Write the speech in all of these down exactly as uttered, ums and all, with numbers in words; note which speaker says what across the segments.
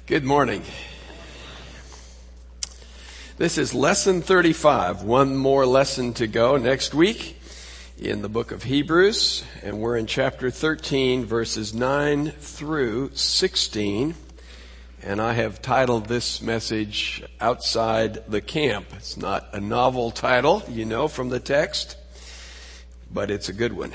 Speaker 1: Good morning. This is lesson thirty-five. One more lesson to go next week in the book of Hebrews, and we're in chapter thirteen, verses nine through sixteen. And I have titled this message, Outside the Camp. It's not a novel title, you know, from the text, but it's a good one.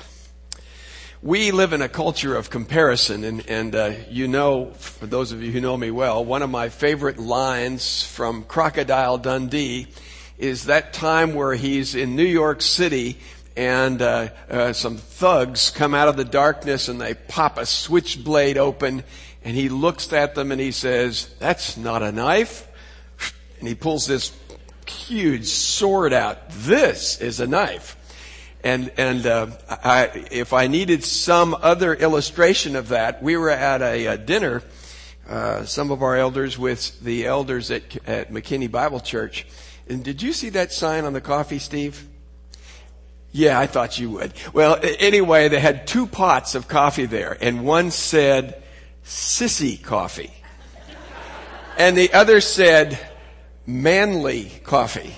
Speaker 1: We live in a culture of comparison, and, and uh, you know, for those of you who know me well, one of my favorite lines from Crocodile Dundee is that time where he's in New York City and uh, uh, some thugs come out of the darkness and they pop a switchblade open, and he looks at them and he says, "That's not a knife." And he pulls this huge sword out. "This is a knife." And, and, uh, I, if I needed some other illustration of that, we were at a, a dinner, uh, some of our elders with the elders at, at McKinney Bible Church. And did you see that sign on the coffee, Steve? Yeah, I thought you would. Well, anyway, they had two pots of coffee there, and one said, "Sissy coffee." And the other said, "Manly coffee."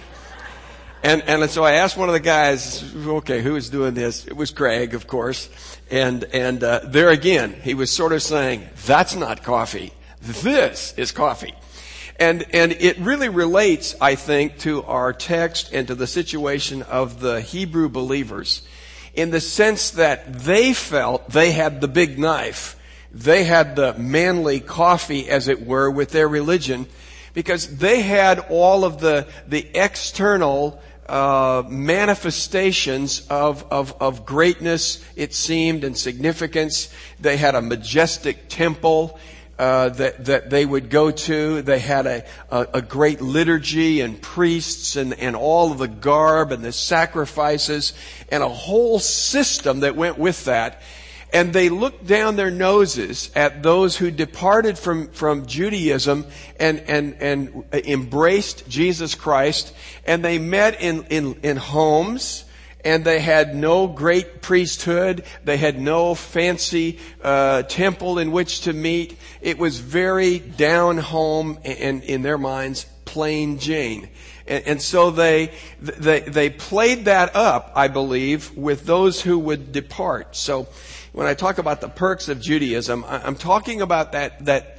Speaker 1: And, and so I asked one of the guys, okay, who was doing this? It was Greg, of course. And, and, uh, there again, he was sort of saying, "That's not coffee. This is coffee." And, and it really relates, I think, to our text and to the situation of the Hebrew believers in the sense that they felt they had the big knife. They had the manly coffee, as it were, with their religion, because they had all of the, the external Uh, manifestations of, of, of greatness, it seemed, and significance. They had a majestic temple, uh, that, that they would go to. They had a, a, a great liturgy and priests and, and all of the garb and the sacrifices and a whole system that went with that. And they looked down their noses at those who departed from, from Judaism and, and, and embraced Jesus Christ. And they met in, in, in homes, and they had no great priesthood. They had no fancy, uh, temple in which to meet. It was very down home and, in their minds, plain Jane. And, and so they, they, they played that up, I believe, with those who would depart. So, when I talk about the perks of Judaism, I'm talking about that, that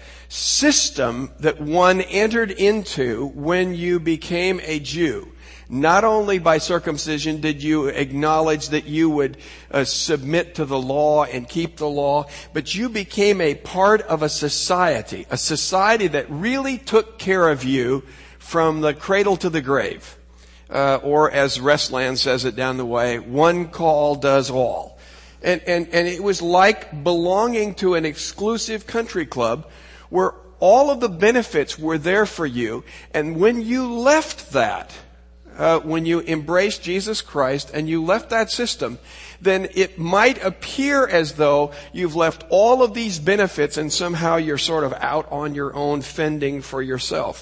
Speaker 1: system that one entered into when you became a Jew. Not only by circumcision did you acknowledge that you would uh, submit to the law and keep the law, but you became a part of a society, a society that really took care of you from the cradle to the grave. Uh, or as Restland says it down the way, one call does all. And, and, and it was like belonging to an exclusive country club where all of the benefits were there for you. And when you left that, uh, when you embraced Jesus Christ and you left that system, then it might appear as though you've left all of these benefits and somehow you're sort of out on your own fending for yourself.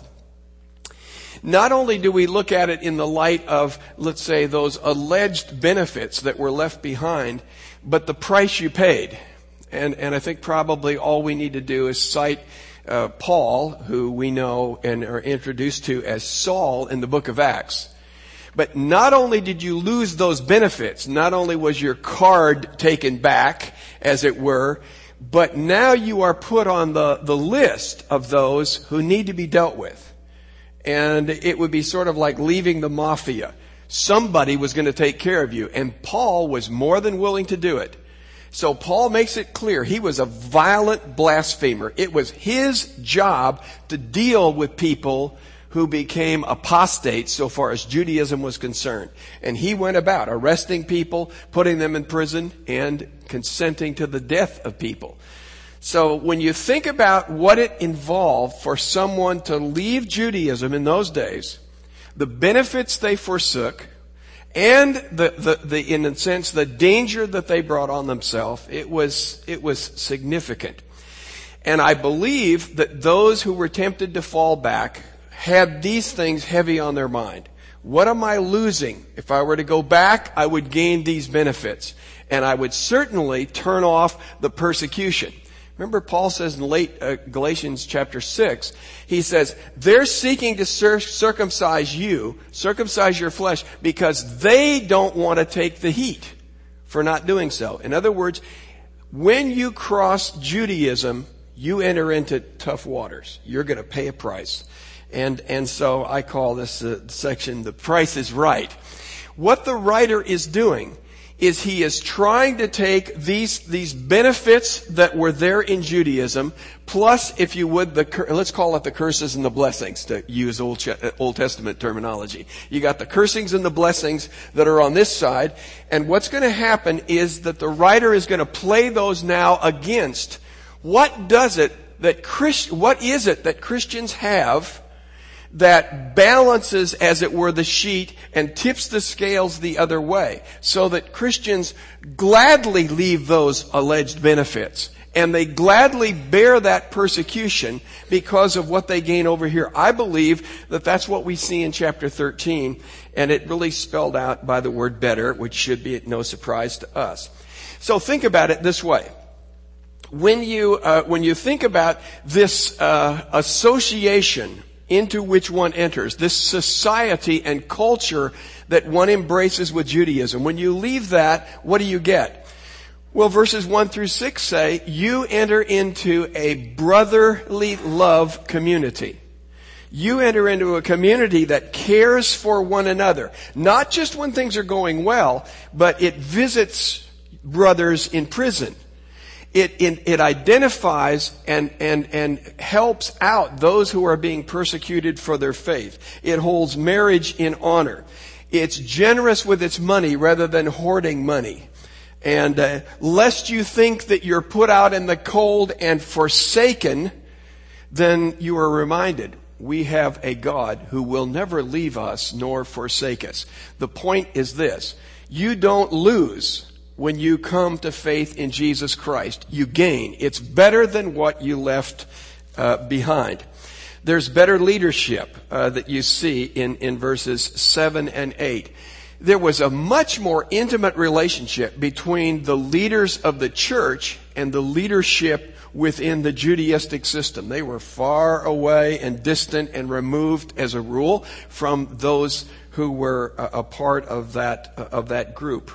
Speaker 1: Not only do we look at it in the light of, let's say, those alleged benefits that were left behind, but the price you paid. And, and I think probably all we need to do is cite uh, Paul, who we know and are introduced to as Saul in the book of Acts. But not only did you lose those benefits, not only was your card taken back, as it were, but now you are put on the, the list of those who need to be dealt with. And it would be sort of like leaving the mafia. Somebody was going to take care of you. And Paul was more than willing to do it. So Paul makes it clear he was a violent blasphemer. It was his job to deal with people who became apostates so far as Judaism was concerned. And he went about arresting people, putting them in prison, and consenting to the death of people. So when you think about what it involved for someone to leave Judaism in those days, the benefits they forsook, and the, the, the, in a sense, the danger that they brought on themselves, it was, it was significant. And I believe that those who were tempted to fall back had these things heavy on their mind. What am I losing? If I were to go back, I would gain these benefits. And I would certainly turn off the persecution. Remember, Paul says in late uh, Galatians chapter six, he says, they're seeking to cir- circumcise you, circumcise your flesh, because they don't want to take the heat for not doing so. In other words, when you cross Judaism, you enter into tough waters. You're going to pay a price. And, and so I call this uh, section, the price is right. What the writer is doing is he is trying to take these, these benefits that were there in Judaism, plus, if you would, the, let's call it the curses and the blessings, to use Old, Old Testament terminology. You got the cursings and the blessings that are on this side, and what's going to happen is that the writer is going to play those now against what does it that Christ, what is it that Christians have that balances, as it were, the sheet and tips the scales the other way, so that Christians gladly leave those alleged benefits and they gladly bear that persecution because of what they gain over here. I believe that that's what we see in chapter thirteen, and it really spelled out by the word better, which should be no surprise to us. So think about it this way. When you, uh, when you think about this, uh, association into which one enters, this society and culture that one embraces with Judaism, when you leave that, what do you get? Well, verses one through six say, you enter into a brotherly love community. You enter into a community that cares for one another, not just when things are going well, but it visits brothers in prison. It, it, it identifies and, and, and helps out those who are being persecuted for their faith. It holds marriage in honor. It's generous with its money rather than hoarding money. And uh, lest you think that you're put out in the cold and forsaken, then you are reminded, we have a God who will never leave us nor forsake us. The point is this: you don't lose when you come to faith in Jesus Christ. You gain. It's better than what you left uh, behind. There's better leadership uh, that you see in, in verses seven and eight. There was a much more intimate relationship between the leaders of the church and the leadership within the Judaistic system. They were far away and distant and removed, as a rule, from those who were a, a part of that uh, of that group.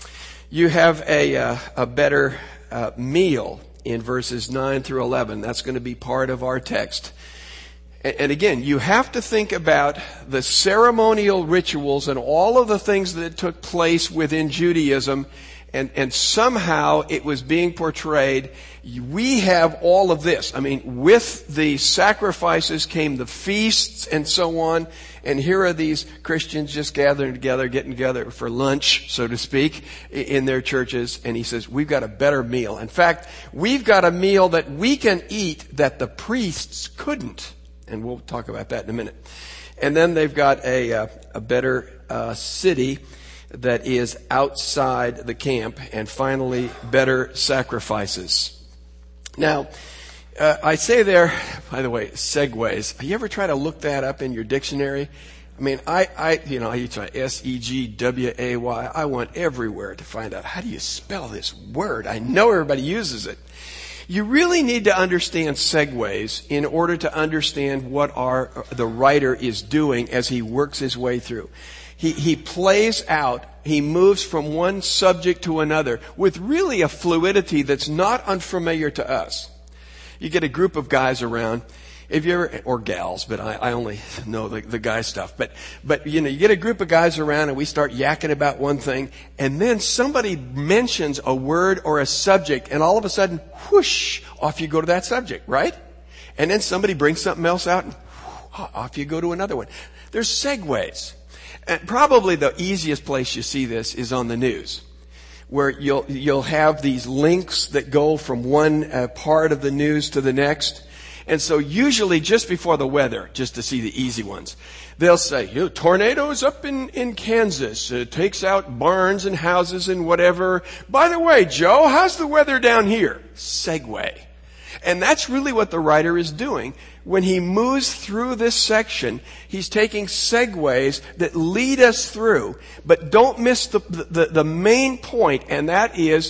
Speaker 1: You have a, uh, a better uh, meal in verses nine through eleven. That's going to be part of our text. And, and again, you have to think about the ceremonial rituals and all of the things that took place within Judaism, and, and somehow it was being portrayed. We have all of this. I mean, with the sacrifices came the feasts and so on. And here are these Christians just gathering together, getting together for lunch, so to speak, in their churches. And he says, we've got a better meal. In fact, we've got a meal that we can eat that the priests couldn't. And we'll talk about that in a minute. And then they've got a, uh, a better uh, city that is outside the camp. And finally, better sacrifices. Now, Uh, I say there, by the way, segues. You ever try to look that up in your dictionary? I mean, I, I, you know, I try S E G W A Y. I went everywhere to find out, how do you spell this word? I know everybody uses it. You really need to understand segues in order to understand what our, the writer is doing as he works his way through. He, he plays out, he moves from one subject to another with really a fluidity that's not unfamiliar to us. You get a group of guys around, if you ever, or gals, but I, I only know the, the guy stuff. But, but, you know, you get a group of guys around and we start yakking about one thing, and then somebody mentions a word or a subject, and all of a sudden, whoosh, off you go to that subject, right? And then somebody brings something else out, and whoosh, off you go to another one. There's segues. And probably the easiest place you see this is on the news, where you'll you'll have these links that go from one uh, part of the news to the next. And so usually just before the weather, just to see the easy ones, they'll say, you know, tornadoes up in, in Kansas. It takes out barns and houses and whatever. By the way, Joe, how's the weather down here? Segue. And that's really what the writer is doing. When he moves through this section, he's taking segues that lead us through. But don't miss the, the, the main point, and that is,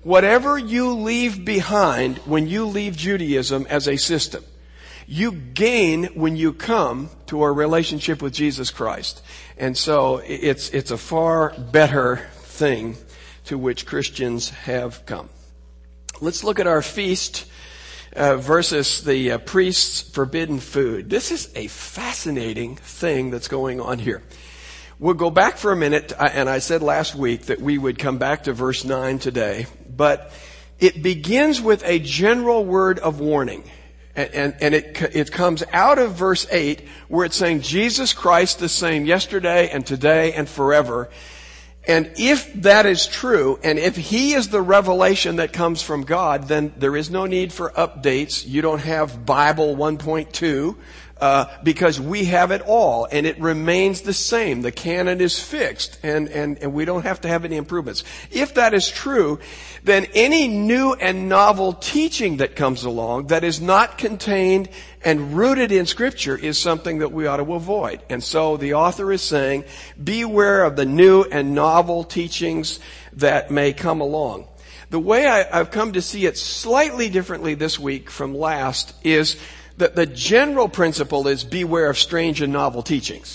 Speaker 1: whatever you leave behind when you leave Judaism as a system, you gain when you come to a relationship with Jesus Christ. And so it's, it's a far better thing to which Christians have come. Let's look at our feast uh, versus the uh, priest's forbidden food. This is a fascinating thing that's going on here. We'll go back for a minute, and I said last week that we would come back to verse nine today, but it begins with a general word of warning. And, and, and it, it comes out of verse eight where it's saying Jesus Christ the same yesterday and today and forever. And if that is true, and if He is the revelation that comes from God, then there is no need for updates. You don't have Bible one point two, uh, because we have it all, and it remains the same. The canon is fixed, and, and, and we don't have to have any improvements. If that is true, then any new and novel teaching that comes along that is not contained and rooted in Scripture is something that we ought to avoid. And so the author is saying, beware of the new and novel teachings that may come along. The way I, I've come to see it slightly differently this week from last is that the general principle is beware of strange and novel teachings.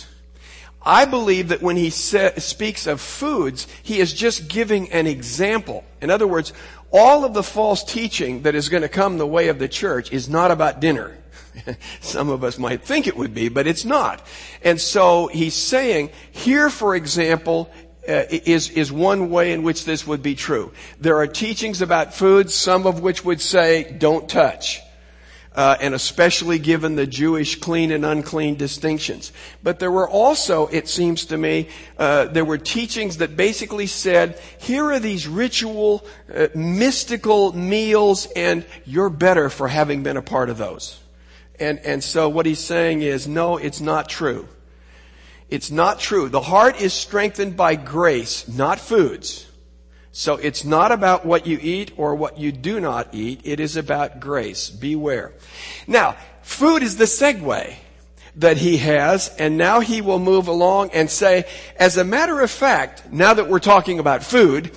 Speaker 1: I believe that when he sa- speaks of foods, he is just giving an example. In other words, all of the false teaching that is going to come the way of the church is not about dinner. Some of us might think it would be, but it's not. And so he's saying, here, for example, uh, is, is one way in which this would be true. There are teachings about foods, some of which would say, don't touch. Uh, and especially given the Jewish clean and unclean distinctions. But there were also, it seems to me, uh, there were teachings that basically said, here are these ritual, uh, mystical meals, and you're better for having been a part of those. And, and so what he's saying is, no, it's not true. It's not true. The heart is strengthened by grace, not foods. So it's not about what you eat or what you do not eat. It is about grace. Beware. Now, food is the segue that he has, and now he will move along and say, as a matter of fact, now that we're talking about food,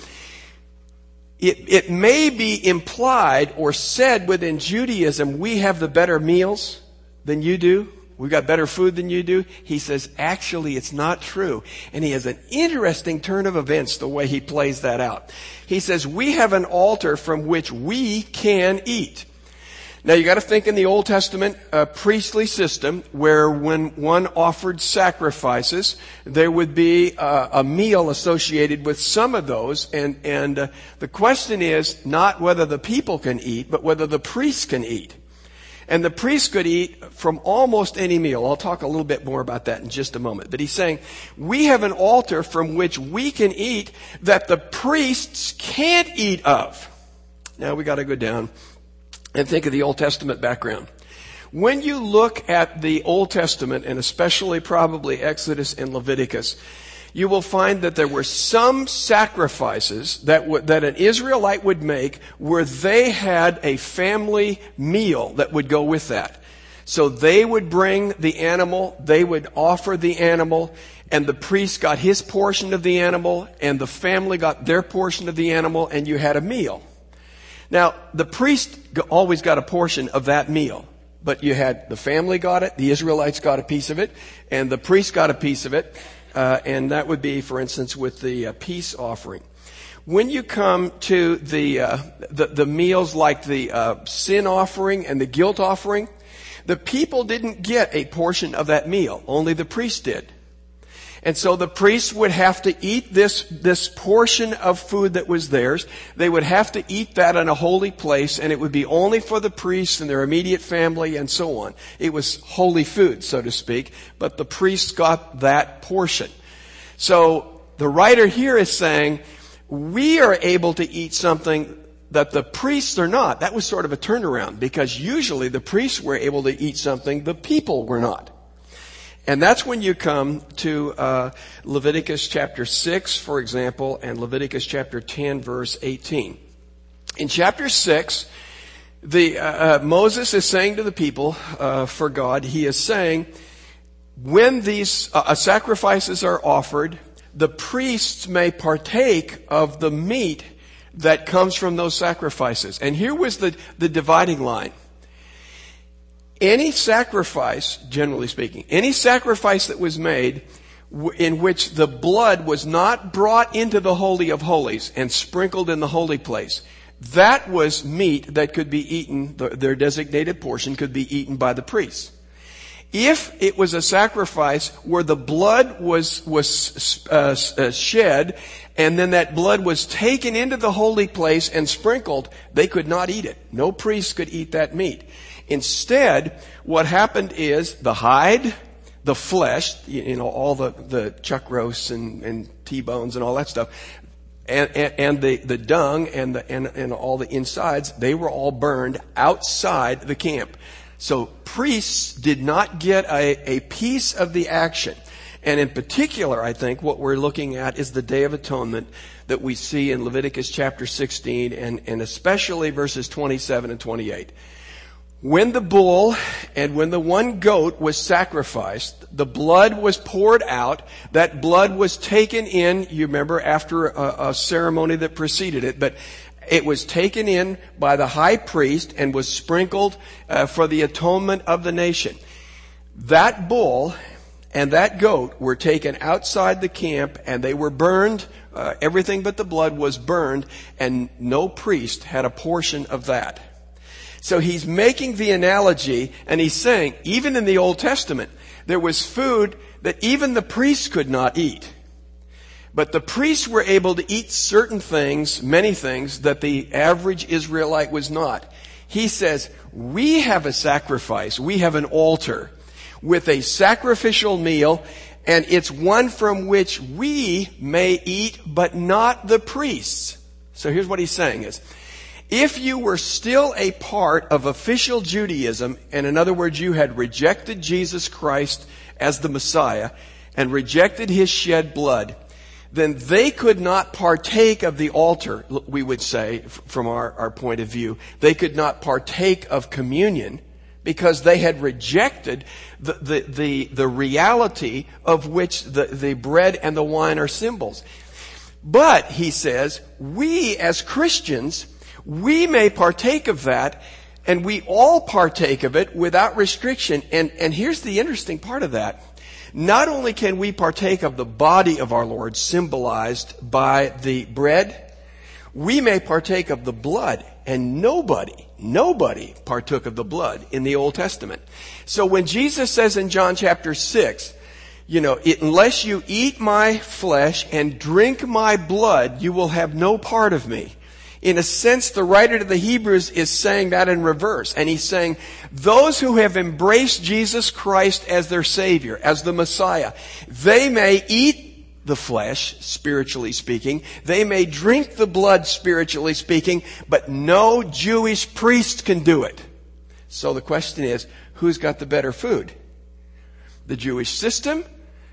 Speaker 1: it, it may be implied or said within Judaism, we have the better meals than you do. We've got better food than you do. He says, actually, it's not true. And he has an interesting turn of events the way he plays that out. He says, we have an altar from which we can eat. Now, you got to think in the Old Testament uh, priestly system where when one offered sacrifices, there would be uh, a meal associated with some of those. And, and uh, the question is not whether the people can eat, but whether the priests can eat. And the priest could eat from almost any meal. I'll talk a little bit more about that in just a moment. But he's saying, we have an altar from which we can eat that the priests can't eat of. Now we got to go down and think of the Old Testament background. When you look at the Old Testament, and especially probably Exodus and Leviticus, you will find that there were some sacrifices that w- that an Israelite would make where they had a family meal that would go with that. So they would bring the animal, they would offer the animal, and the priest got his portion of the animal, and the family got their portion of the animal, and you had a meal. Now, the priest always got a portion of that meal. But you had the family got it, the Israelites got a piece of it, and the priest got a piece of it. Uh, and that would be, for instance, with the uh, peace offering. When you come to the uh, the, the meals like the uh, sin offering and the guilt offering, the people didn't get a portion of that meal. Only the priest did. And so the priests would have to eat this, this portion of food that was theirs. They would have to eat that in a holy place, and it would be only for the priests and their immediate family and so on. It was holy food, so to speak, but the priests got that portion. So the writer here is saying, we are able to eat something that the priests are not. That was sort of a turnaround, because usually the priests were able to eat something the people were not. And that's when you come to uh, Leviticus chapter six, for example, and Leviticus chapter ten, verse eighteen. In chapter six, the uh, uh, Moses is saying to the people, uh, for God, he is saying, when these uh, sacrifices are offered, the priests may partake of the meat that comes from those sacrifices. And here was the, the dividing line. Any sacrifice, generally speaking, any sacrifice that was made in which the blood was not brought into the Holy of Holies and sprinkled in the holy place, that was meat that could be eaten, their designated portion could be eaten by the priests. If it was a sacrifice where the blood was was uh, uh, shed, and then that blood was taken into the holy place and sprinkled, they could not eat it. No priest could eat that meat. Instead, what happened is the hide, the flesh, you know, all the, the chuck roasts and, and T-bones and all that stuff, and, and, and the, the dung and, the, and, and all the insides, they were all burned outside the camp. So priests did not get a, a piece of the action. And in particular, I think what we're looking at is the Day of Atonement that we see in Leviticus chapter sixteen and, and especially verses twenty-seven and twenty-eight. When the bull and when the one goat was sacrificed, the blood was poured out. That blood was taken in, you remember, after a, a ceremony that preceded it, but it was taken in by the high priest and was sprinkled uh, for the atonement of the nation. That bull and that goat were taken outside the camp and they were burned. Uh, everything but the blood was burned, and no priest had a portion of that. So he's making the analogy, and he's saying, even in the Old Testament, there was food that even the priests could not eat. But the priests were able to eat certain things, many things, that the average Israelite was not. He says, we have a sacrifice, we have an altar with a sacrificial meal, and it's one from which we may eat, but not the priests. So here's what he's saying is, if you were still a part of official Judaism, and in other words, you had rejected Jesus Christ as the Messiah and rejected his shed blood, then they could not partake of the altar, we would say, from our, our point of view. They could not partake of communion because they had rejected the, the, the, the reality of which the, the bread and the wine are symbols. But, he says, we as Christians, we may partake of that, and we all partake of it without restriction. And, and here's the interesting part of that. Not only can we partake of the body of our Lord symbolized by the bread, we may partake of the blood. And nobody, nobody partook of the blood in the Old Testament. So when Jesus says in John chapter six, you know, unless you eat my flesh and drink my blood, you will have no part of me. In a sense, the writer to the Hebrews is saying that in reverse. And he's saying, those who have embraced Jesus Christ as their Savior, as the Messiah, they may eat the flesh, spiritually speaking. They may drink the blood, spiritually speaking, but no Jewish priest can do it. So the question is, who's got the better food? The Jewish system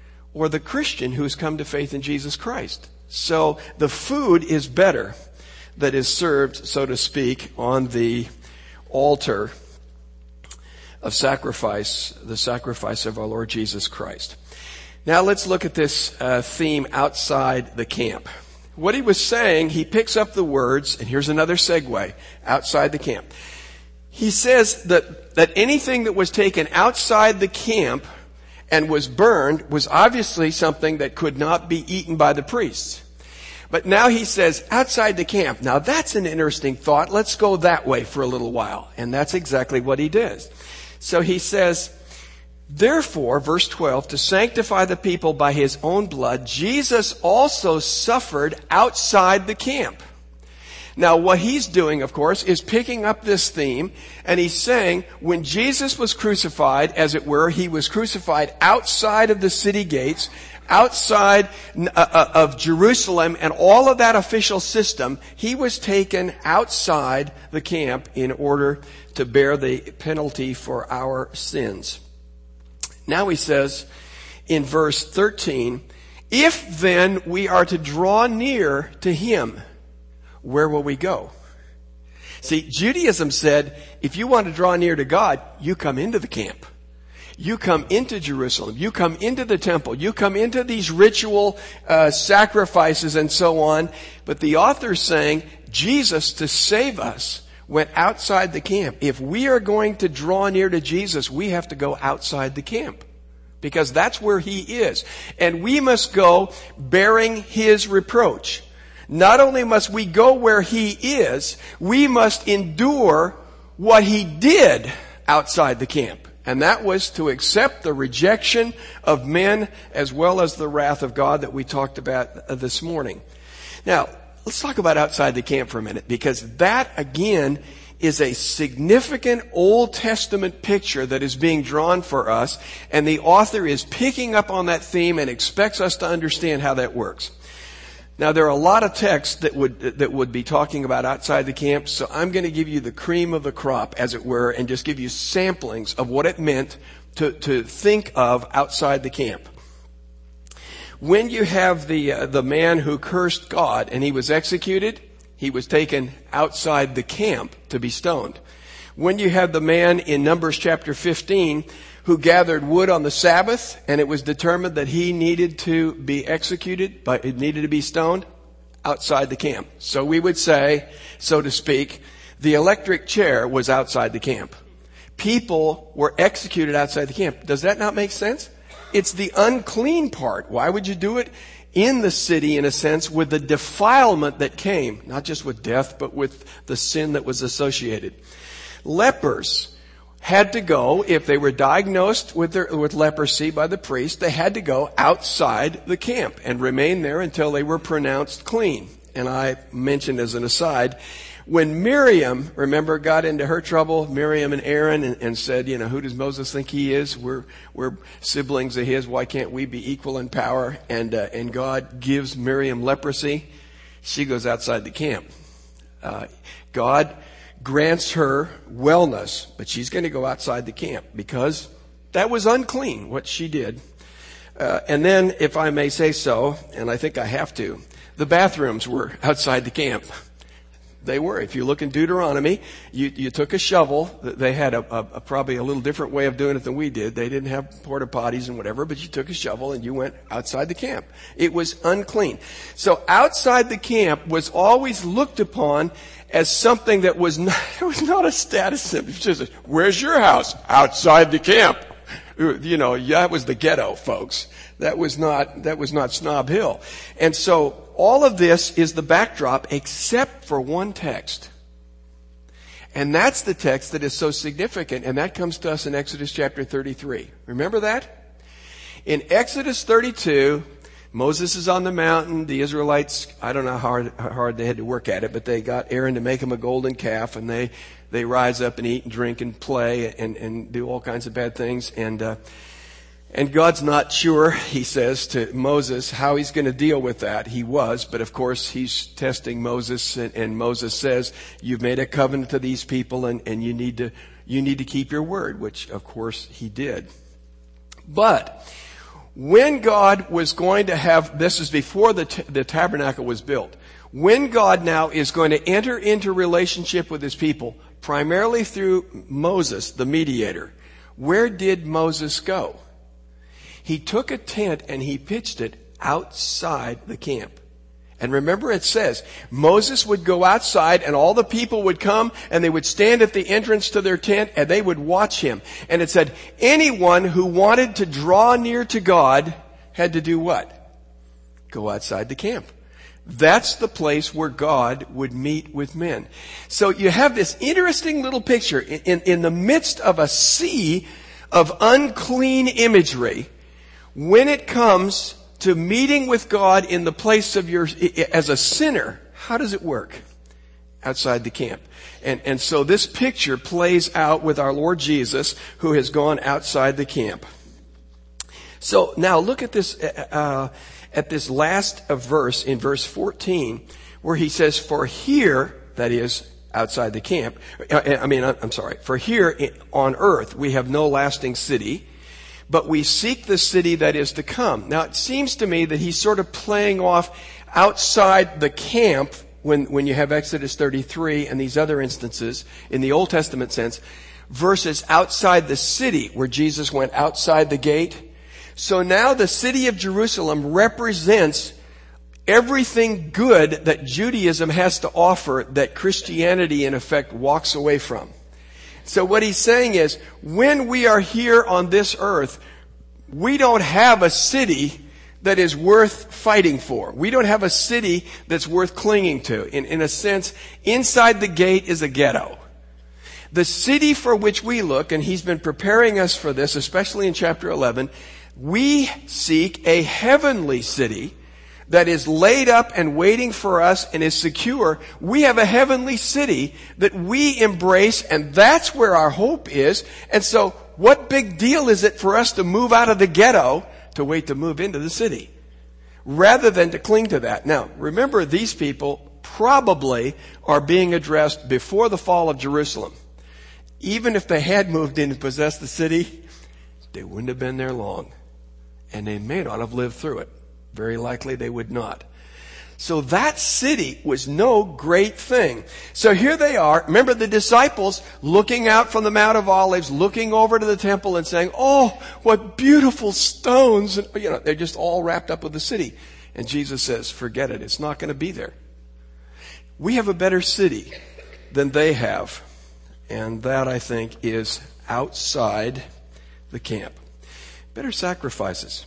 Speaker 1: or the Christian who's come to faith in Jesus Christ? So the food is better that is served, so to speak, on the altar of sacrifice, the sacrifice of our Lord Jesus Christ. Now let's look at this uh, theme outside the camp. What he was saying, he picks up the words, and here's another segue, outside the camp. He says that, that anything that was taken outside the camp and was burned was obviously something that could not be eaten by the priests. But now he says, outside the camp. Now that's an interesting thought. Let's go that way for a little while. And that's exactly what he does. So he says, therefore, verse twelve, to sanctify the people by his own blood, Jesus also suffered outside the camp. Now what he's doing, of course, is picking up this theme, and he's saying, when Jesus was crucified, as it were, he was crucified outside of the city gates, outside of Jerusalem and all of that official system. He was taken outside the camp in order to bear the penalty for our sins. Now he says in verse thirteen, if then we are to draw near to him, where will we go? See, Judaism said, if you want to draw near to God, you come into the camp. You come into Jerusalem. You come into the temple. You come into these ritual uh, sacrifices and so on. But the author's saying Jesus, to save us, went outside the camp. If we are going to draw near to Jesus, we have to go outside the camp, because that's where he is. And we must go bearing his reproach. Not only must we go where he is, we must endure what he did outside the camp. And that was to accept the rejection of men as well as the wrath of God that we talked about this morning. Now, let's talk about outside the camp for a minute, because that again is a significant Old Testament picture that is being drawn for us, and the author is picking up on that theme and expects us to understand how that works. Now, there are a lot of texts that would that would be talking about outside the camp, so I'm going to give you the cream of the crop, as it were, and just give you samplings of what it meant to, to think of outside the camp. When you have the uh, the man who cursed God and he was executed, he was taken outside the camp to be stoned. When you have the man in Numbers chapter fifteen who gathered wood on the Sabbath, and it was determined that he needed to be executed, but it needed to be stoned, outside the camp. So we would say, so to speak, the electric chair was outside the camp. People were executed outside the camp. Does that not make sense? It's the unclean part. Why would you do it in the city, in a sense, with the defilement that came, not just with death, but with the sin that was associated? Lepers had to go, if they were diagnosed with their, with leprosy by the priest, they had to go outside the camp and remain there until they were pronounced clean. And I mentioned as an aside, when Miriam, remember, got into her trouble, Miriam and Aaron, and, and said, you know, who does Moses think he is? We're, we're siblings of his. Why can't we be equal in power? And, uh, and God gives Miriam leprosy. She goes outside the camp. Uh, God grants her wellness, but she's going to go outside the camp because that was unclean, what she did. Uh, and then, if I may say so, and I think I have to, the bathrooms were outside the camp. They were. If you look in Deuteronomy, you, you took a shovel. They had a, a, a probably a little different way of doing it than we did. They didn't have porta potties and whatever, but you took a shovel and you went outside the camp. It was unclean. So outside the camp was always looked upon as something that was not, it was not a status symbol. It's just, where's your house? Outside the camp. You know, that was the ghetto, folks. That was not, that was not Snob Hill. And so all of this is the backdrop except for one text. And that's the text that is so significant, and that comes to us in Exodus chapter thirty-three. Remember that? In Exodus thirty-two, Moses is on the mountain. The Israelites, I don't know how hard, how hard they had to work at it, but they got Aaron to make him a golden calf, and they, they rise up and eat and drink and play and, and do all kinds of bad things. And, uh, and God's not sure, he says to Moses, how he's going to deal with that. He was, but of course he's testing Moses, and, and Moses says, you've made a covenant to these people, and, and you need to, you need to keep your word, which of course he did. But when God was going to have, this is before the, t- the tabernacle was built, when God now is going to enter into relationship with his people, primarily through Moses, the mediator, where did Moses go? He took a tent and he pitched it outside the camp. And remember, it says Moses would go outside and all the people would come and they would stand at the entrance to their tent and they would watch him. And it said anyone who wanted to draw near to God had to do what? Go outside the camp. That's the place where God would meet with men. So you have this interesting little picture in, in, in the midst of a sea of unclean imagery. When it comes to meeting with God in the place of your, as a sinner, how does it work? Outside the camp. And, and so this picture plays out with our Lord Jesus, who has gone outside the camp. So now look at this, uh, at this last verse in verse fourteen, where he says, for here, that is, outside the camp, I mean, I'm sorry, for here on earth we have no lasting city, but we seek the city that is to come. Now, it seems to me that he's sort of playing off outside the camp when, when you have Exodus thirty-three and these other instances in the Old Testament sense. versus outside the city where Jesus went outside the gate. So now the city of Jerusalem represents everything good that Judaism has to offer that Christianity in effect walks away from. So what he's saying is, when we are here on this earth, we don't have a city that is worth fighting for. We don't have a city that's worth clinging to. In, in a sense, inside the gate is a ghetto. The city for which we look, and he's been preparing us for this, especially in chapter eleven, we seek a heavenly city that is laid up and waiting for us and is secure. We have a heavenly city that we embrace, and that's where our hope is. And so what big deal is it for us to move out of the ghetto to wait to move into the city, rather than to cling to that? Now, remember, these people probably are being addressed before the fall of Jerusalem. Even if they had moved in and possessed the city, they wouldn't have been there long. And they may not have lived through it. Very likely they would not. So that city was no great thing. So here they are. Remember the disciples looking out from the Mount of Olives, looking over to the temple and saying, "Oh, what beautiful stones." And, you know, they're just all wrapped up with the city. And Jesus says, forget it. It's not going to be there. We have a better city than they have. And that, I think, is outside the camp. Better sacrifices.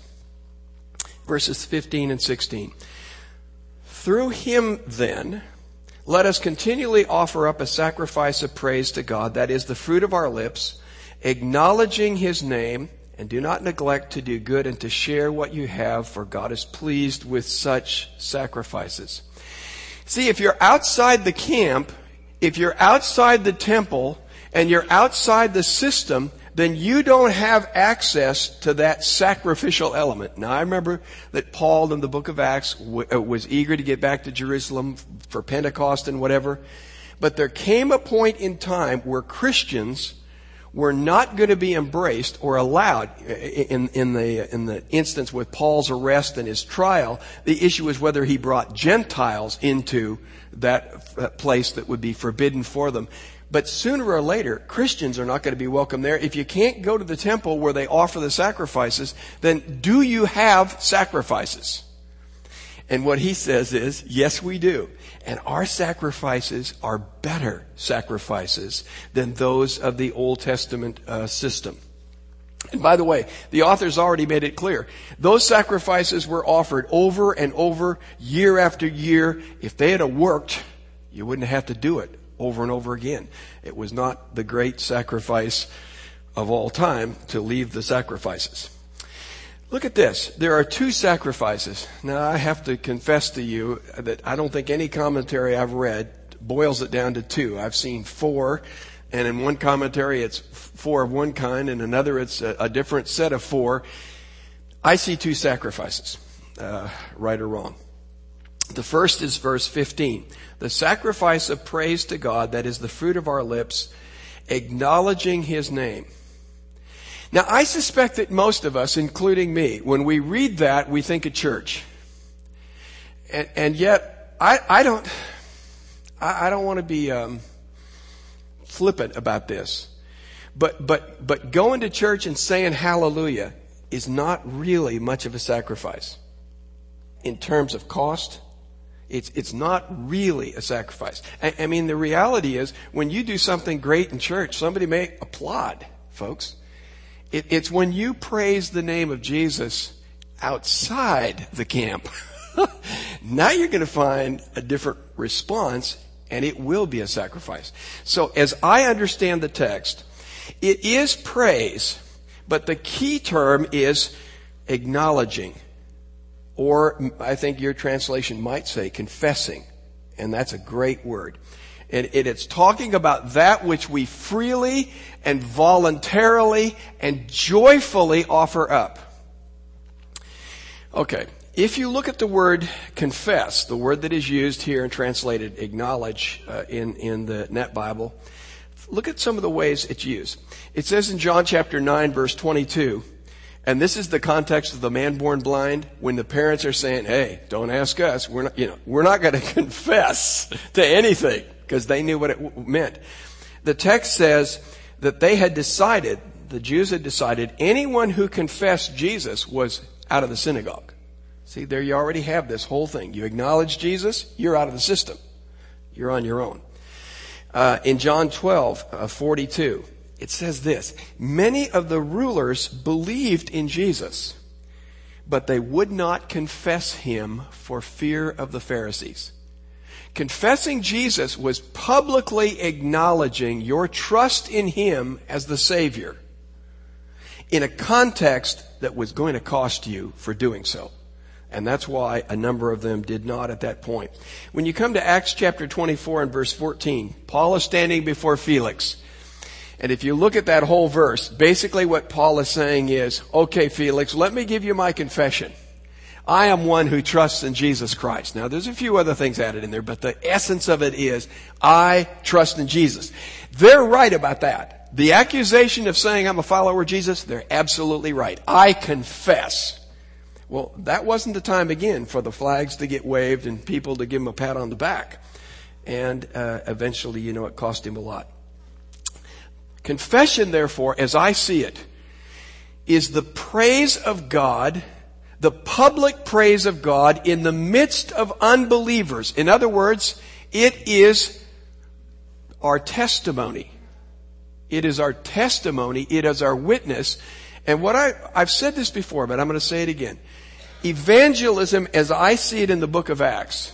Speaker 1: Verses fifteen and sixteen. Through him, then, let us continually offer up a sacrifice of praise to God, that is the fruit of our lips, acknowledging his name, and do not neglect to do good and to share what you have, for God is pleased with such sacrifices. See, if you're outside the camp, if you're outside the temple, and you're outside the system, then you don't have access to that sacrificial element. Now, I remember that Paul in the book of Acts w- was eager to get back to Jerusalem for Pentecost and whatever. But there came a point in time where Christians were not going to be embraced or allowed. In, in the, in the instance with Paul's arrest and his trial, the issue was whether he brought Gentiles into that place that would be forbidden for them. But sooner or later, Christians are not going to be welcome there. If you can't go to the temple where they offer the sacrifices, then do you have sacrifices? And what he says is, yes, we do. And our sacrifices are better sacrifices than those of the Old Testament uh, system. And by the way, the author's already made it clear. Those sacrifices were offered over and over, year after year. If they had worked, you wouldn't have to do it over and over again. It was not the great sacrifice of all time to leave the sacrifices. Look at this. There are two sacrifices. Now, I have to confess to you that I don't think any commentary I've read boils it down to two. I've seen four, and in one commentary it's four of one kind, and another it's a, a different set of four. I see two sacrifices, uh, right or wrong. The first is verse fifteen. The sacrifice of praise to God, that is the fruit of our lips, acknowledging his name. Now, I suspect that most of us, including me, when we read that, we think of church. And, and yet, I, I don't, I, I don't want to be um, flippant about this. But, but, but going to church and saying hallelujah is not really much of a sacrifice. In terms of cost, it's, it's not really a sacrifice. I, I mean, the reality is, when you do something great in church, somebody may applaud, folks. It, it's when you praise the name of Jesus outside the camp. Now you're going to find a different response, and it will be a sacrifice. So as I understand the text, it is praise, but the key term is acknowledging. Or I think your translation might say confessing. And that's a great word. And it's talking about that which we freely and voluntarily and joyfully offer up. Okay. If you look at the word confess, the word that is used here and translated acknowledge uh, in, in the Net Bible, look at some of the ways it's used. It says in John chapter nine, verse twenty-two, and this is the context of the man born blind, when the parents are saying, hey, don't ask us. We're not, you know, we're not going to confess to anything, because they knew what it w- meant. The text says that they had decided, the Jews had decided, anyone who confessed Jesus was out of the synagogue. See, there you already have this whole thing. You acknowledge Jesus, you're out of the system. You're on your own. Uh, in John twelve, uh, forty-two, it says this, many of the rulers believed in Jesus, but they would not confess him for fear of the Pharisees. Confessing Jesus was publicly acknowledging your trust in him as the Savior in a context that was going to cost you for doing so. And that's why a number of them did not at that point. When you come to Acts chapter twenty-four and verse fourteen, Paul is standing before Felix. And if you look at that whole verse, basically what Paul is saying is, okay, Felix, let me give you my confession. I am one who trusts in Jesus Christ. Now, there's a few other things added in there, but the essence of it is, I trust in Jesus. They're right about that. The accusation of saying I'm a follower of Jesus, they're absolutely right. I confess. Well, that wasn't the time again for the flags to get waved and people to give him a pat on the back. And uh, eventually, you know, it cost him a lot. Confession, therefore, as I see it, is the praise of God, the public praise of God in the midst of unbelievers. In other words, it is our testimony. It is our testimony. It is our witness. And what I, I've said this before, but I'm going to say it again. Evangelism, as I see it in the book of Acts,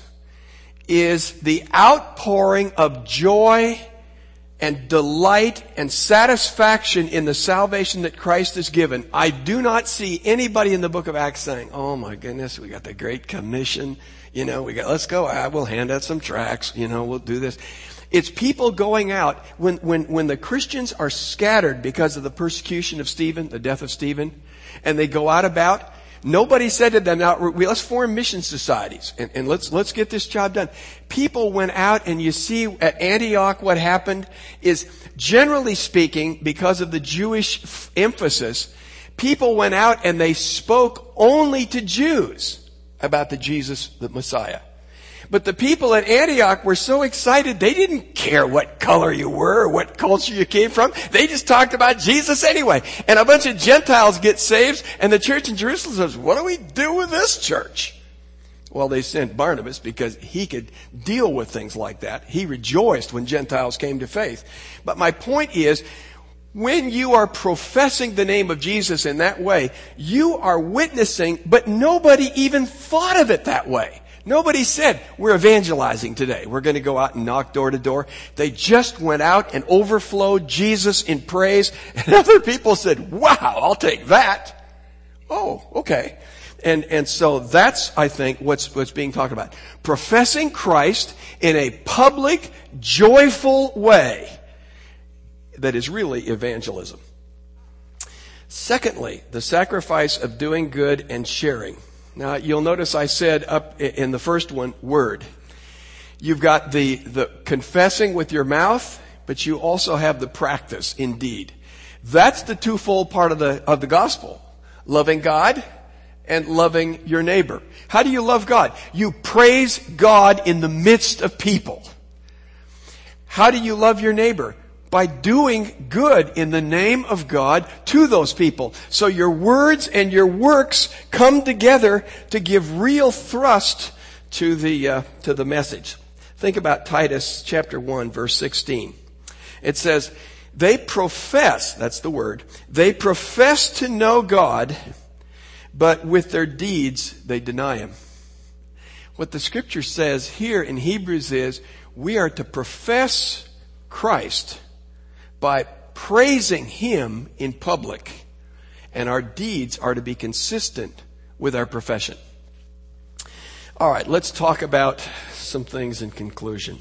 Speaker 1: is the outpouring of joy and delight and satisfaction in the salvation that Christ has given. I do not see anybody in the book of Acts saying, oh my goodness, we got the Great Commission. You know, we got, let's go out. We'll hand out some tracts. You know, we'll do this. It's people going out when, when, when the Christians are scattered because of the persecution of Stephen, the death of Stephen, and they go out about. Nobody said to them, now let's form mission societies and, and let's, let's get this job done. People went out, and you see at Antioch what happened is, generally speaking, because of the Jewish f- emphasis, people went out and they spoke only to Jews about the Jesus, the Messiah. But the people at Antioch were so excited, they didn't care what color you were or what culture you came from. They just talked about Jesus anyway. And a bunch of Gentiles get saved, and the church in Jerusalem says, what do we do with this church? Well, they sent Barnabas because he could deal with things like that. He rejoiced when Gentiles came to faith. But my point is, when you are professing the name of Jesus in that way, you are witnessing, but nobody even thought of it that way. Nobody said, we're evangelizing today. We're going to go out and knock door to door. They just went out and overflowed Jesus in praise. And other people said, wow, I'll take that. Oh, okay. And, and so that's, I think, what's, what's being talked about. Professing Christ in a public, joyful way that is really evangelism. Secondly, the sacrifice of doing good and sharing. Now, you'll notice I said up in the first one, word. You've got the, the confessing with your mouth, but you also have the practice in deed. That's the twofold part of the, of the gospel. Loving God and loving your neighbor. How do you love God? You praise God in the midst of people. How do you love your neighbor? By doing good in the name of God to those people. So your words and your works come together to give real thrust to the, uh, to the message. Think about Titus chapter one, verse sixteen. It says, they profess, that's the word, they profess to know God, but with their deeds they deny Him. What the scripture says here in Hebrews is, we are to profess Christ by praising Him in public, and our deeds are to be consistent with our profession. All right, let's talk about some things in conclusion.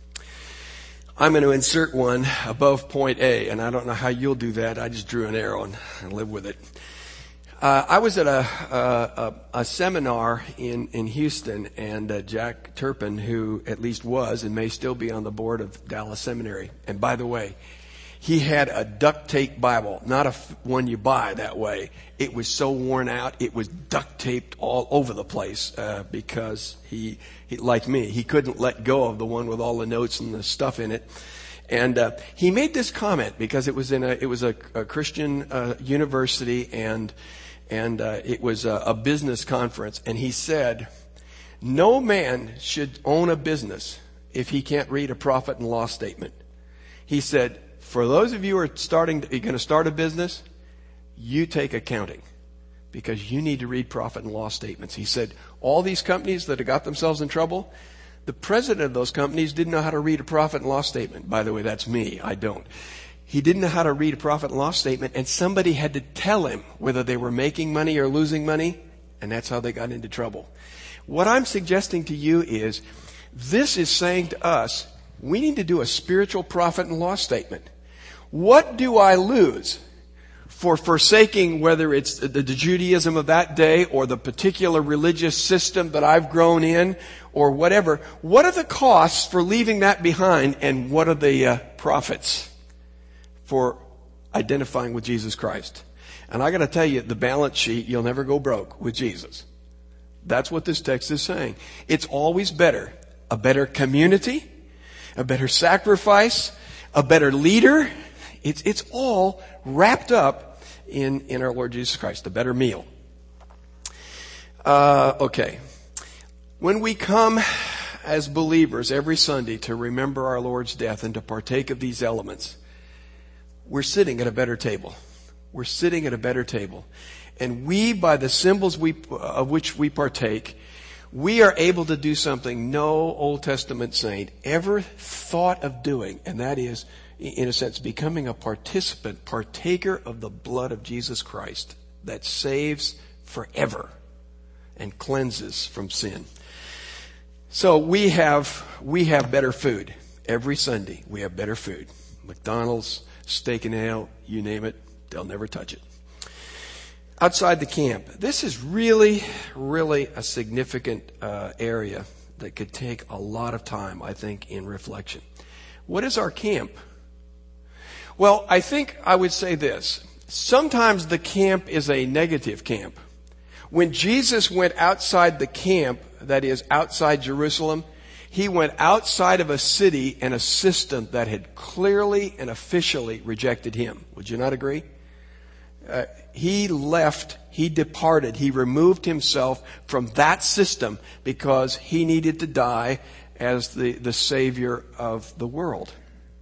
Speaker 1: I'm going to insert one above point A, and I don't know how you'll do that. I just drew an arrow and I live with it. Uh, I was at a, a, a seminar in, in Houston, and uh, Jack Turpin, who at least was and may still be on the board of Dallas Seminary. And by the way, he had a duct tape Bible, not a f- one you buy that way. It was so worn out, it was duct taped all over the place uh, because he, he, like me, he couldn't let go of the one with all the notes and the stuff in it. And uh, he made this comment because it was in a it was a, a Christian uh, university, and and uh, it was a, a business conference. And he said, "No man should own a business if he can't read a profit and loss statement." He said, "For those of you who are starting, you're going to start a business, you take accounting, because you need to read profit and loss statements." He said, all these companies that have got themselves in trouble, the president of those companies didn't know how to read a profit and loss statement. By the way, that's me. I don't. He didn't know how to read a profit and loss statement, and somebody had to tell him whether they were making money or losing money, and that's how they got into trouble. What I'm suggesting to you is, this is saying to us, we need to do a spiritual profit and loss statement. What do I lose for forsaking, whether it's the, the Judaism of that day or the particular religious system that I've grown in or whatever? What are the costs for leaving that behind, and what are the uh, profits for identifying with Jesus Christ? And I got to tell you, the balance sheet, you'll never go broke with Jesus. That's what this text is saying. It's always better. A better community, a better sacrifice, a better leader. It's, it's all wrapped up in, in our Lord Jesus Christ, a better meal. Uh, okay. When we come as believers every Sunday to remember our Lord's death and to partake of these elements, we're sitting at a better table. We're sitting at a better table. And we, by the symbols we, of which we partake, we are able to do something no Old Testament saint ever thought of doing, and that is, in a sense, becoming a participant, partaker of the blood of Jesus Christ that saves forever and cleanses from sin. So we have, we have better food. Every Sunday we have better food. McDonald's, Steak and Ale, you name it, they'll never touch it. Outside the camp, this is really, really a significant uh, area that could take a lot of time, I think, in reflection. What is our camp? Well, I think I would say this. Sometimes the camp is a negative camp. When Jesus went outside the camp, that is, outside Jerusalem, he went outside of a city and a system that had clearly and officially rejected him. Would you not agree? Uh, he left, he departed, he removed himself from that system because he needed to die as the, the Savior of the world.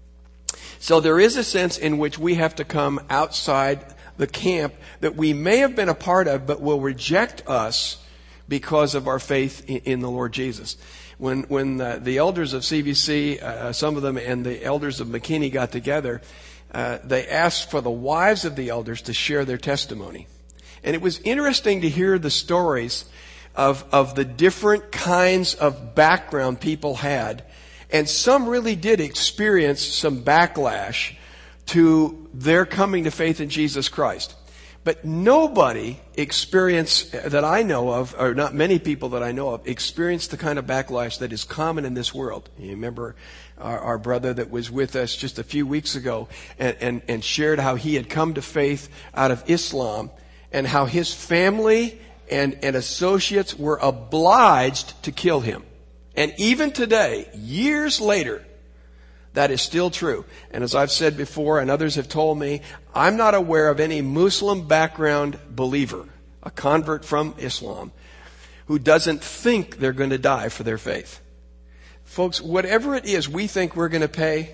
Speaker 1: So there is a sense in which we have to come outside the camp that we may have been a part of, but will reject us because of our faith in, in the Lord Jesus. When when uh, the elders of C V C, uh, some of them, and the elders of McKinney got together, uh, they asked for the wives of the elders to share their testimony. And it was interesting to hear the stories of of the different kinds of background people had. And some really did experience some backlash to their coming to faith in Jesus Christ. But nobody experienced, that I know of, or not many people that I know of, experienced the kind of backlash that is common in this world. You remember our, our brother that was with us just a few weeks ago and, and, and shared how he had come to faith out of Islam and how his family and, and associates were obliged to kill him. And even today, years later, that is still true. And as I've said before, and others have told me, I'm not aware of any Muslim background believer, a convert from Islam, who doesn't think they're going to die for their faith. Folks, whatever it is we think we're going to pay,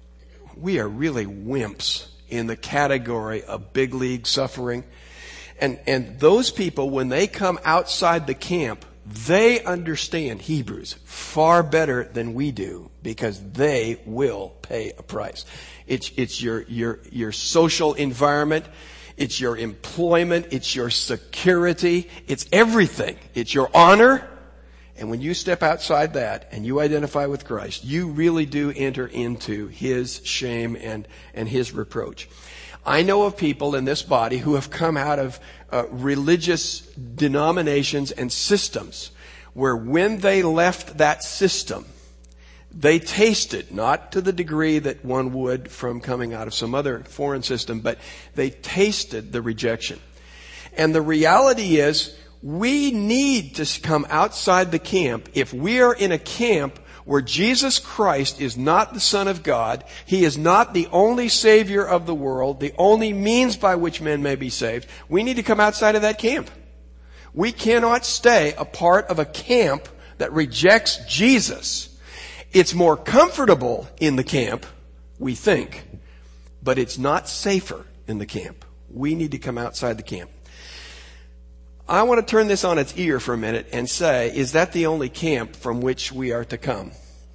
Speaker 1: we are really wimps in the category of big league suffering. And, and those people, when they come outside the camp, they understand Hebrews far better than we do because they will pay a price. It's, it's your, your, your social environment. It's your employment. It's your security. It's everything. It's your honor. And when you step outside that and you identify with Christ, you really do enter into His shame and, and His reproach. I know of people in this body who have come out of uh, religious denominations and systems where when they left that system, they tasted, not to the degree that one would from coming out of some other foreign system, but they tasted the rejection. And the reality is, we need to come outside the camp. If we are in a camp where Jesus Christ is not the Son of God, He is not the only Savior of the world, the only means by which men may be saved, we need to come outside of that camp. We cannot stay a part of a camp that rejects Jesus. It's more comfortable in the camp, we think, but it's not safer in the camp. We need to come outside the camp. I want to turn this on its ear for a minute and say, is that the only camp from which we are to come?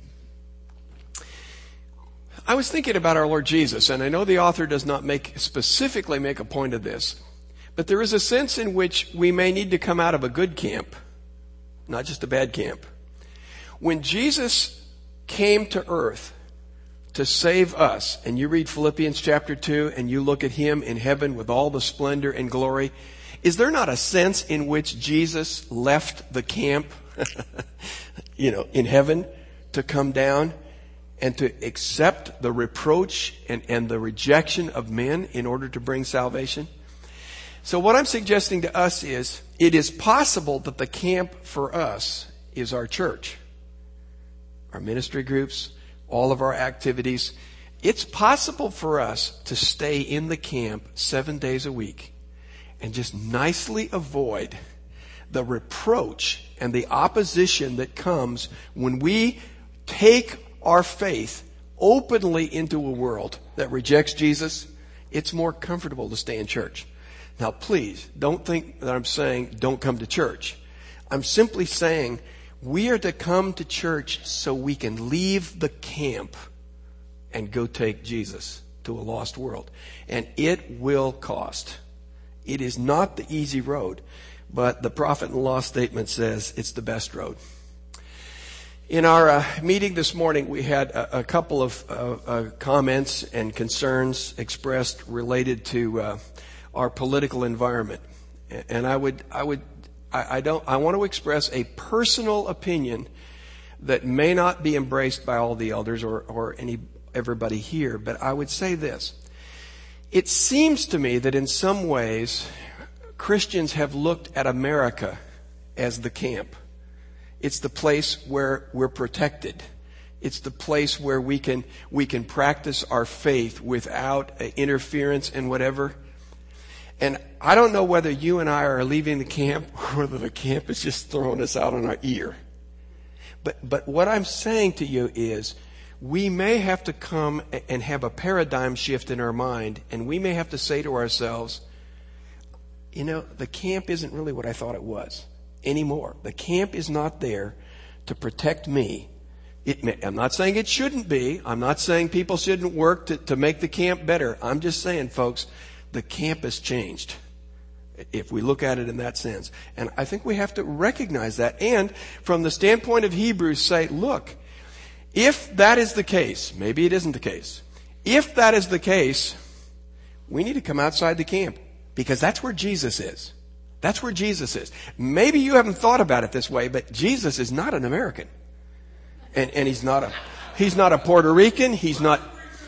Speaker 1: I was thinking about our Lord Jesus, and I know the author does not make specifically make a point of this, but there is a sense in which we may need to come out of a good camp, not just a bad camp. When Jesus came to earth to save us, and you read Philippians chapter two, and you look at Him in heaven with all the splendor and glory, is there not a sense in which Jesus left the camp, you know, in heaven to come down and to accept the reproach and, and the rejection of men in order to bring salvation? So what I'm suggesting to us is, it is possible that the camp for us is our church, our ministry groups, all of our activities. It's possible for us to stay in the camp seven days a week and just nicely avoid the reproach and the opposition that comes when we take our faith openly into a world that rejects Jesus. It's more comfortable to stay in church. Now, please, don't think that I'm saying don't come to church. I'm simply saying we are to come to church so we can leave the camp and go take Jesus to a lost world. And it will cost. It is not the easy road, but the prophet-in-law statement says it's the best road. In our uh, meeting this morning, we had a, a couple of uh, uh, comments and concerns expressed related to uh, our political environment, and I would, I would, I, I don't, I want to express a personal opinion that may not be embraced by all the elders or, or any everybody here, but I would say this. It seems to me that in some ways, Christians have looked at America as the camp. It's the place where we're protected. It's the place where we can, we can practice our faith without interference and whatever. And I don't know whether you and I are leaving the camp or whether the camp is just throwing us out on our ear. But, but what I'm saying to you is, we may have to come and have a paradigm shift in our mind, and we may have to say to ourselves, you know, the camp isn't really what I thought it was anymore. The camp is not there to protect me. It may, I'm not saying it shouldn't be. I'm not saying people shouldn't work to, to make the camp better. I'm just saying, folks, the camp has changed, if we look at it in that sense. And I think we have to recognize that. And from the standpoint of Hebrews, say, look, if that is the case, maybe it isn't the case. If that is the case, we need to come outside the camp, because that's where Jesus is. That's where Jesus is. Maybe you haven't thought about it this way, but Jesus is not an American. And, and he's not a, he's not a Puerto Rican. He's not.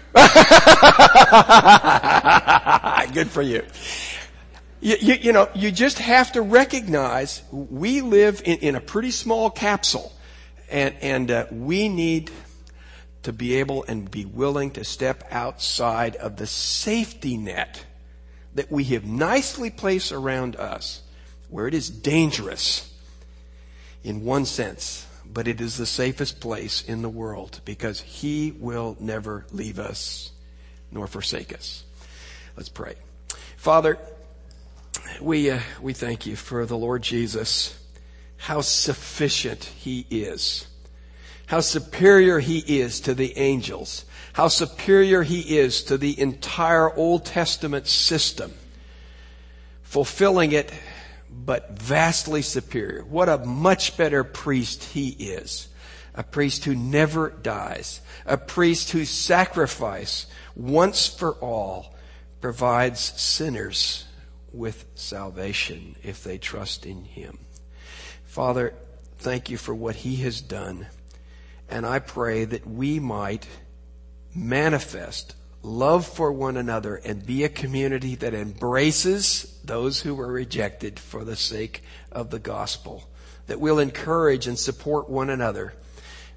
Speaker 1: Good for you. You, you. You know, you just have to recognize we live in, in a pretty small capsule. And, and uh, we need to be able and be willing to step outside of the safety net that we have nicely placed around us, where it is dangerous in one sense, but it is the safest place in the world, because He will never leave us nor forsake us. Let's pray. Father, we uh, we thank You for the Lord Jesus. How sufficient He is. How superior He is to the angels. How superior He is to the entire Old Testament system. Fulfilling it, but vastly superior. What a much better priest He is. A priest who never dies. A priest whose sacrifice, once for all, provides sinners with salvation if they trust in Him. Father, thank You for what He has done. And I pray that we might manifest love for one another and be a community that embraces those who were rejected for the sake of the gospel. That we'll encourage and support one another.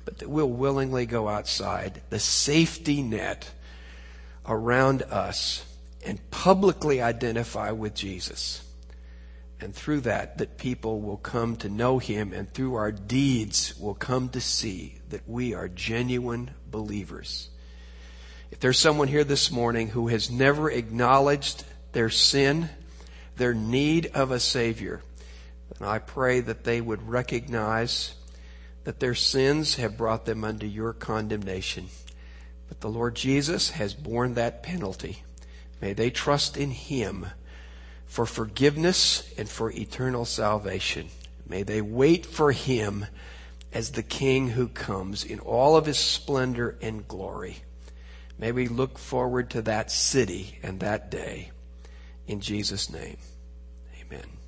Speaker 1: but that we'll willingly go outside the safety net around us and publicly identify with Jesus. And through that, that people will come to know him, and through our deeds will come to see that we are genuine believers. If there's someone here this morning who has never acknowledged their sin, their need of a Savior, then I pray that they would recognize that their sins have brought them under your condemnation. But the Lord Jesus has borne that penalty. May they trust in him for forgiveness and for eternal salvation. May they wait for him as the King who comes in all of his splendor and glory. May we look forward to that city and that day. In Jesus' name, amen.